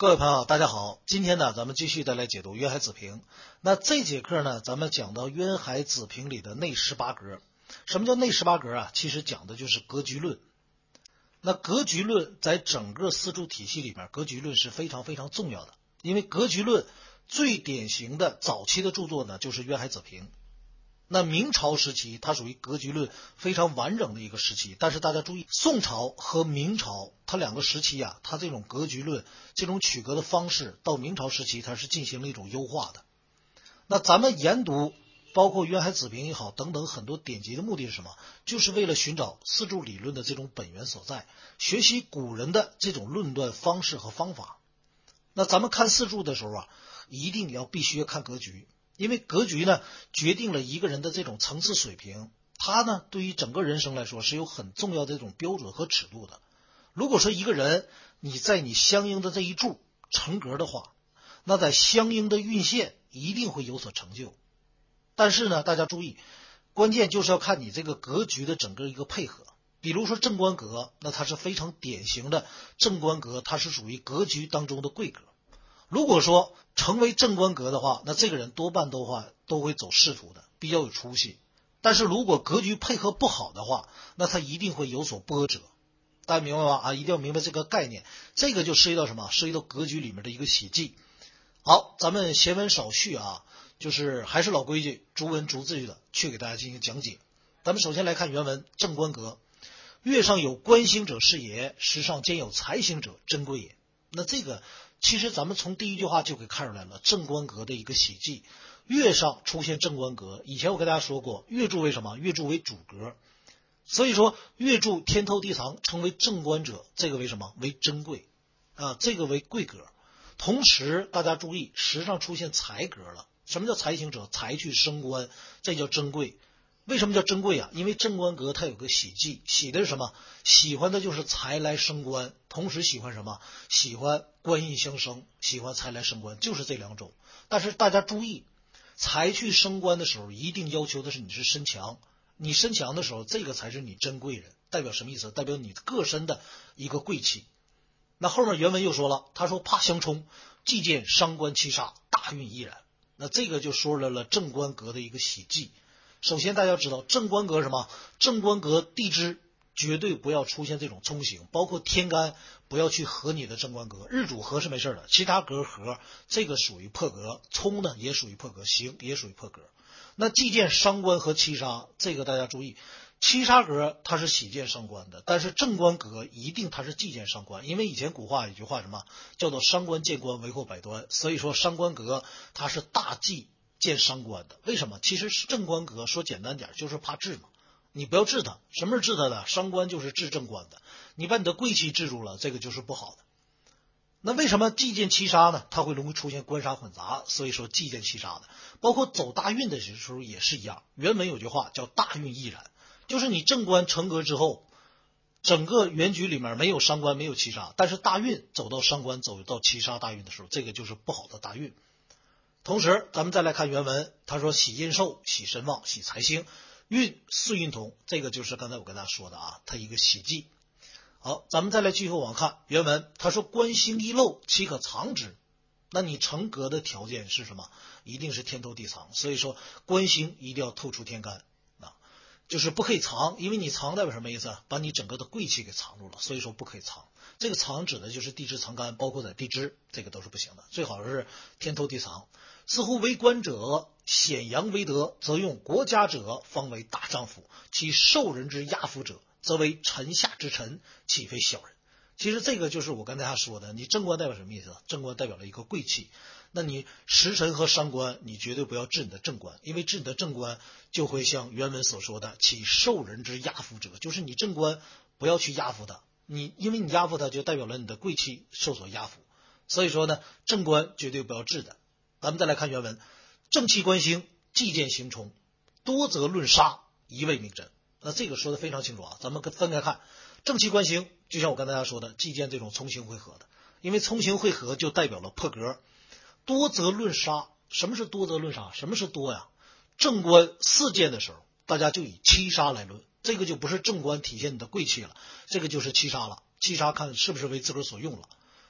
各位朋友，大家好！今天呢，咱们继续再来解读渊海子平。那这节课呢，咱们讲到渊海子平里的内18格。什么叫内18格啊？其实讲的就是格局论。那格局论在整个四柱体系里面，格局论是非常非常重要的。因为格局论最典型的早期的著作呢，就是渊海子平。那明朝时期，它属于格局论非常完整的一个时期。但是大家注意，宋朝和明朝它两个时期啊，它这种格局论这种取格的方式，到明朝时期它是进行了一种优化的。那咱们研读包括渊海子平也好等等很多典籍的目的是什么？就是为了寻找四柱理论的这种本源所在，学习古人的这种论断方式和方法。那咱们看四柱的时候啊，一定必须要看格局。因为格局呢，决定了一个人的这种层次水平，他呢对于整个人生来说是有很重要的这种标准和尺度的。如果说一个人你在你相应的这一柱成格的话，那在相应的运线一定会有所成就。但是呢，大家注意，关键就是要看你这个格局的整个一个配合。比如说正官格，那它是非常典型的正官格，它是属于格局当中的贵格。如果说成为正官格的话，那这个人多半都会走仕途的，比较有出息。但是如果格局配合不好的话，那他一定会有所波折。大家明白吗？啊，一定要明白这个概念。这个就涉及到什么？涉及到格局里面的一个喜忌。好，咱们闲文少叙啊，就是还是老规矩，逐文逐字的去给大家进行讲解。咱们首先来看原文，正官格，月上有官星者是也，时上兼有财星者珍贵也。那这个其实咱们从第一句话就可以看出来了，正官格的一个喜忌。月上出现正官格，以前我跟大家说过，月柱为什么？月柱为主格，所以说月柱天透地藏成为正官者，这个为什么？为珍贵啊，这个为贵格。同时大家注意，时上出现财格了。什么叫财星者？财去升官，这叫珍贵。为什么叫珍贵啊？因为正官格它有个喜忌，喜的是什么？喜欢的就是财来升官，同时喜欢什么？喜欢官印相生，喜欢财来升官，就是这两种。但是大家注意，财去升官的时候，一定要求的是你是身强。你身强的时候，这个才是你珍贵人。代表什么意思？代表你个身的一个贵气。那后面原文又说了，他说怕相冲，既见伤官七杀，大运亦然。那这个就说了正官格的一个喜忌。首先大家要知道正官格什么？正官格地支绝对不要出现这种冲刑，包括天干不要去合你的正官格，日主合是没事的，其他格合这个属于破格，冲呢也属于破格，刑也属于破格。那既见伤官和七杀，这个大家注意，七杀格它是喜见伤官的，但是正官格一定它是忌见伤官，因为以前古话有句话什么叫做伤官见官为祸百端，所以说伤官格它是大忌见伤官的。为什么？其实正官格说简单点就是怕治嘛，你不要治他。什么是治他的？伤官就是治正官的，你把你的贵气治住了，这个就是不好的。那为什么忌见七杀呢？它会容易出现官杀混杂，所以说忌见七杀的。包括走大运的时候也是一样，原文有句话叫大运亦然，就是你正官成格之后，整个原局里面没有伤官没有七杀，但是大运走到伤官走到七杀大运的时候，这个就是不好的大运。同时咱们再来看原文，他说喜阴寿，喜身旺，喜财星，运巳运同，这个就是刚才我跟大家说的啊，它一个喜忌。好，咱们再来继续往看原文，他说官星一漏，岂可藏之？那你成格的条件是什么？一定是天透地藏，所以说官星一定要透出天干啊，就是不可以藏，因为你藏代表什么意思？把你整个的贵气给藏住了，所以说不可以藏。这个藏指的就是地支藏干，包括在地支，这个都是不行的，最好是天透地藏。似乎为官者显扬为德，则用国家者方为大丈夫，其受人之压服者，则为臣下之臣，岂非小人？其实这个就是我跟大家说的，你正官代表什么意思？正官代表了一个贵气，那你食神和伤官，你绝对不要治你的正官，因为治你的正官就会像原文所说的，其受人之压服者，就是你正官不要去压服他，因为你压服他，就代表了你的贵气受所压服，所以说呢，正官绝对不要治的。咱们再来看原文，正气官星，忌见刑冲，多则论杀，一味明真。那这个说的非常清楚啊，咱们分开看。正气官星，就像我跟大家说的，忌见这种冲刑会合的，因为冲刑会合就代表了破格。多则论杀，什么是多则论杀？什么是多呀？正官四件的时候，大家就以七杀来论，这个就不是正官体现你的贵气了，这个就是七杀了。七杀看是不是为自个儿所用了。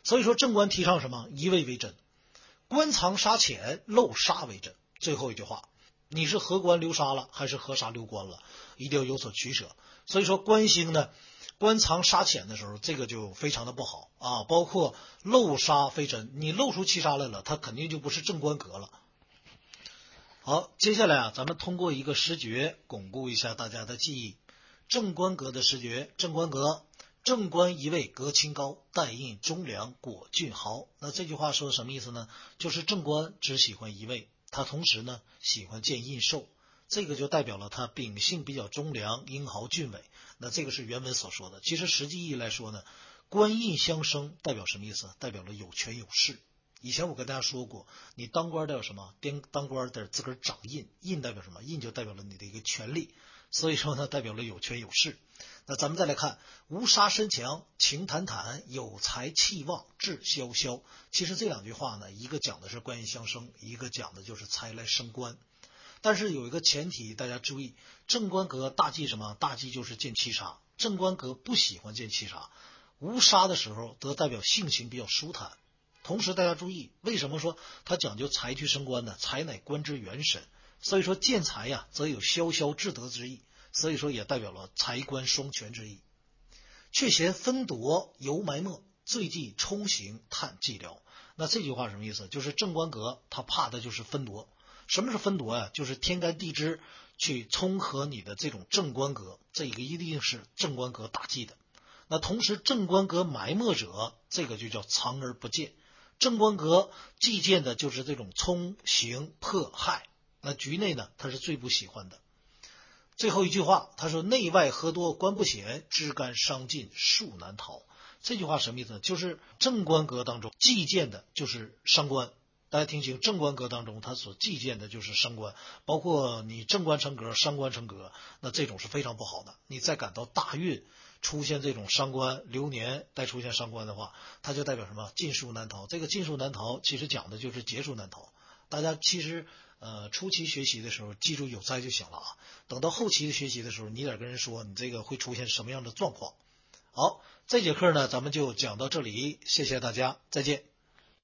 所以说正官提倡什么？一味为真，官藏杀潜，漏杀为真。最后一句话，你是合官留杀了还是合杀留官了，一定要有所取舍。所以说官星呢，官藏杀潜的时候，这个就非常的不好啊。包括漏杀非真，你漏出七杀来了，它肯定就不是正官格了。好，接下来啊，咱们通过一个时诀巩固一下大家的记忆。正官格的时诀，正官格，正官一位格清高，带印忠良果俊豪。那这句话说什么意思呢？就是正官只喜欢一位，他同时呢喜欢见印寿，这个就代表了他秉性比较忠良，英豪俊伟。那这个是原文所说的。其实实际意义来说呢，官印相生代表什么意思？代表了有权有势。以前我跟大家说过，你当官代表什么？当官得自个儿掌印，印代表什么？印就代表了你的一个权利，所以说呢，代表了有权有势。那咱们再来看，无杀身强，情坦坦，有才气旺，志潇潇。其实这两句话呢，一个讲的是官印相生，一个讲的就是财来升官。但是有一个前提，大家注意，正官格大忌什么？大忌就是见七杀。正官格不喜欢见七杀，无杀的时候则代表性情比较舒坦。同时大家注意，为什么说他讲究财去升官呢？财乃官之元神，所以说见财呀，则有潇潇至德之意，所以说也代表了财官双全之意。却嫌分夺犹埋没，最忌冲刑探寂寥。那这句话什么意思？就是正官格他怕的就是分夺。什么是分夺呀？就是天干地支去冲合你的这种正官格，这个一定是正官格大忌的。那同时正官格埋没者，这个就叫藏而不见。正官格忌见的就是这种冲刑迫害，那局内呢他是最不喜欢的。最后一句话，他说内外合多官不显，枝干伤尽树难逃。这句话什么意思呢？就是正官格当中忌见的就是伤官。大家听清，正官格当中他所忌见的就是伤官，包括你正官成格伤官成格，那这种是非常不好的。你再赶到大运出现这种伤官，流年再出现伤官的话，它就代表什么？尽数难逃。这个尽数难逃其实讲的就是劫数难逃。大家其实初期学习的时候记住有灾就行了啊，等到后期的学习的时候，你得跟人说你这个会出现什么样的状况。好，这节课呢咱们就讲到这里，谢谢大家，再见。